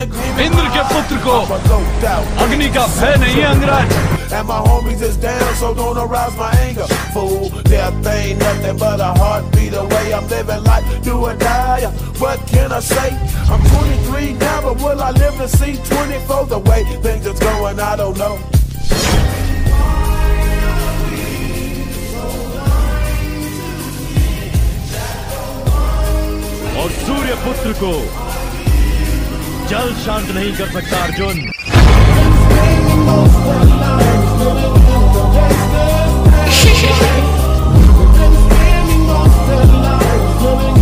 इंद्र के पुत्र को अग्नि का भय नहीं है Angraj. And my homies is down, so don't arouse my anger. Fool, death ain't nothing but a heartbeat away. I'm living life, do or die. What can I say? I'm 23 now, but will I live to see 24? The way things is going, I don't know. और सूर्य पुत्र को जल शांत नहीं कर सकता Arjun. Shh.